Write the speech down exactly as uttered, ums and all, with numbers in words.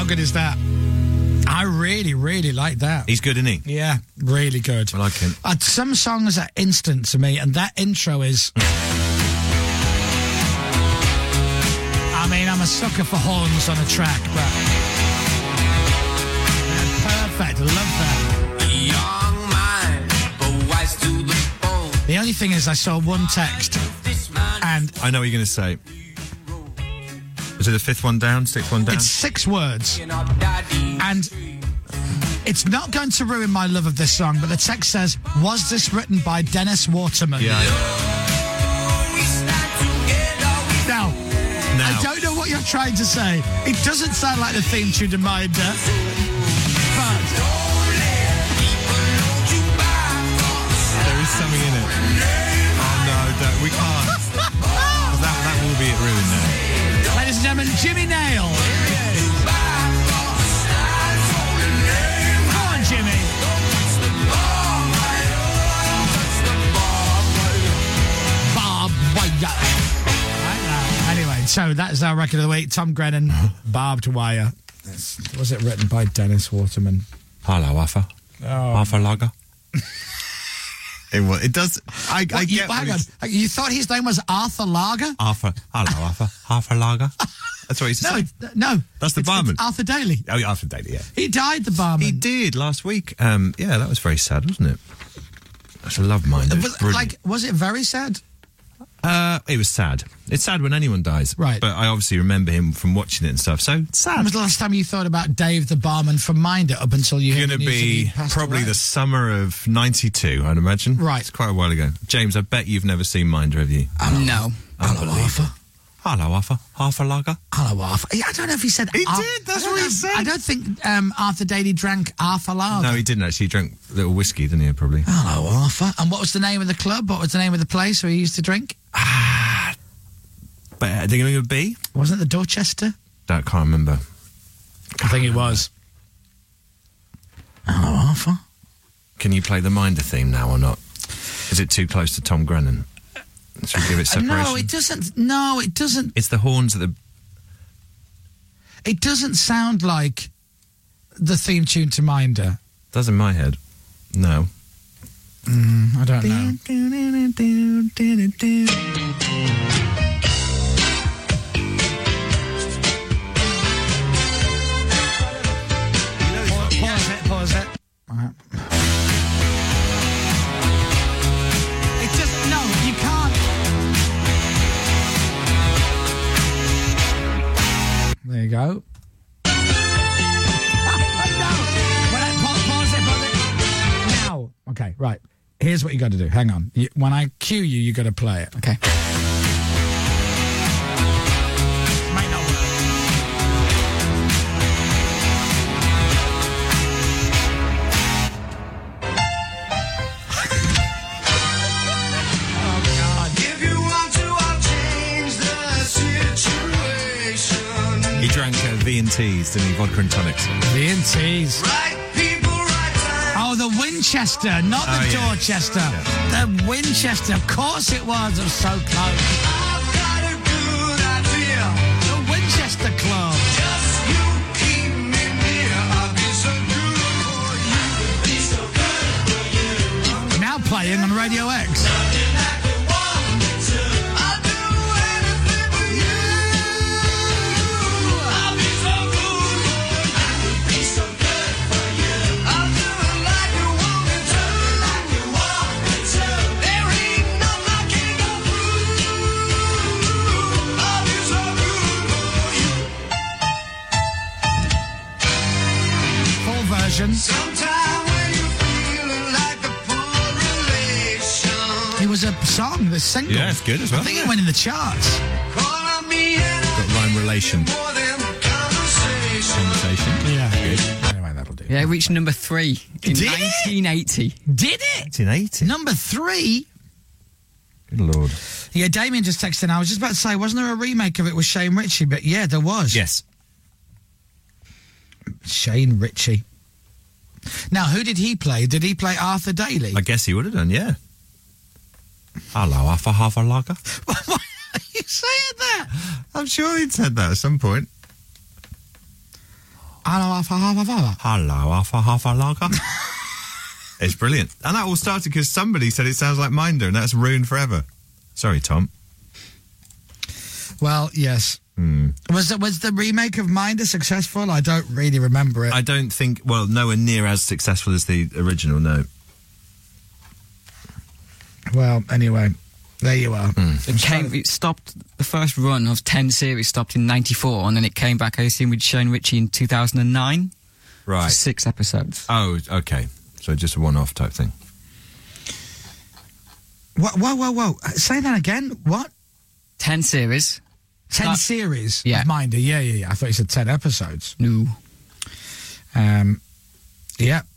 good is that? I really, really like that. He's good, isn't he? Yeah, really good. I like him. Uh, some songs are instant to me, and that intro is... I mean, I'm a sucker for horns on a track, but... Perfect, love that. Young mind, but wise to the bone. The only thing is I saw one text, and... I know what you're going to say. Is it the fifth one down, sixth one down? It's six words. And it's not going to ruin my love of this song, but the text says, was this written by Dennis Waterman? Yeah. Now, now, I don't know what you're trying to say. It doesn't sound like the theme tune to Minder. But there is something in it. Oh, no, don't, we can't. that, that will be it ruined now. Ladies and gentlemen, Jimmy Nail. Come on, Jimmy. Bob Wire. Anyway, so that's our record of the week. Tom Grennan, Barbed Wire. Was it written by Dennis Waterman? Hello, Arthur. Oh. Arthur Lager. It, well, it does. I, What, I you, get. hang what on. it's- You thought his name was Arthur Lager? Arthur. Hello, Arthur. Arthur Lager. That's what he said. No, it's, no. That's the It's- barman. it's Arthur Daly. Oh, yeah, Arthur Daly. Yeah, He died, the barman. he did last week. Um, yeah, that was very sad, wasn't it? That's a love mind. It was But, brilliant. like, was it very sad? Uh, it was sad. It's sad when anyone dies, Right. But I obviously remember him from watching it and stuff. So it's sad. When was the last time you thought about Dave the barman from Minder up until you heard Going the to news that be he passed probably away? the summer of ninety-two, I'd imagine. Right. It's quite a while ago. James, I bet you've never seen Minder, have you? No. Hello, Arthur. Hello, Arthur. Arthur Lager. Hello, Arthur. Yeah, I don't know if he said... He Ar- did, that's I don't what he know- said. I don't think um, Arthur Daly drank Arthur Lager. No, he didn't actually. He drank a little whiskey, didn't he, probably? Hello, Arthur. And what was the name of the club? What was the name of the place where he used to drink? But I think it would be. Wasn't it the Dorchester? I can't remember. I think it was. Hello, Arthur. Can you play the Minder theme now or not? Is it too close to Tom Grennan? Should we give it separation? No, it doesn't. No, it doesn't. It's the horns at the... It doesn't sound like the theme tune to Minder. Does in my head. No. Mm, I don't know. Pause it, pause it. All right. It just, no, you can't. There you go. No. When I, pause, pause it, pause it. Now. Okay, right. Here's what you got to do. Hang on. You, when I cue you, you got to play it. Okay. Might not work. Oh, God. If you want to, I'll change the situation. He drank uh, V and T's, didn't he? Vodka and tonics. V and T's. Right people, right time. Oh, the Winchester, not the Oh, yeah. Dorchester. The Winchester. Of course it was. It was so close. I've got a good idea. The Winchester Club. Just you keep me near. I'll be so good for you. Be so good for you. Now playing on Radio X. Nothing like you want me to. I'll do anything for you. I'll be so good for you. I could be so good for you. I'll do it like you want me to. Like you want me to. There ain't nothing I can't go through. I'll be so good for you. Full version. Sometime when you're feeling like the poor relation. It was a song, the single. Yeah, it's good as well. I think it went in the charts. Call on me and I'll Got rhyme relation. more than conversation. Conversation. Yeah. Good. Anyway, that'll do. Yeah, it reached number three in Did it? nineteen eighty. Did it? nineteen eighty. Number three. Good Lord. Yeah, Damien just texted. I was just about to say, wasn't there a remake of it with Shane Ritchie? But yeah, there was. Yes. Shane Ritchie. Now, who did he play? Did he play Arthur Daly? I guess he would have done, yeah. Hello, Arthur Harper Lager. Why are you saying that? I'm sure he'd said that at some point. Hello, Alpha, Alpha, Alpha. Hello, Alpha Alpha Lager. It's brilliant. And that all started because somebody said it sounds like Minder, and that's ruined forever. Sorry, Tom. Well, yes. Hmm. Was the, was the remake of Minder successful? I don't really remember it. I don't think, well, nowhere near as successful as the original, no. Well, anyway, there you are. It came. It stopped. The first run of ten series stopped in ninety-four, and then it came back. I assume with Shane Ritchie in two thousand and nine. Right. For six episodes. Oh, okay. So just a one-off type thing. Whoa, whoa, whoa, whoa. Say that again. What? Ten series. Ten Start- series Yeah. of Minder. Yeah, yeah, yeah. I thought you said ten episodes. No. Um, yeah.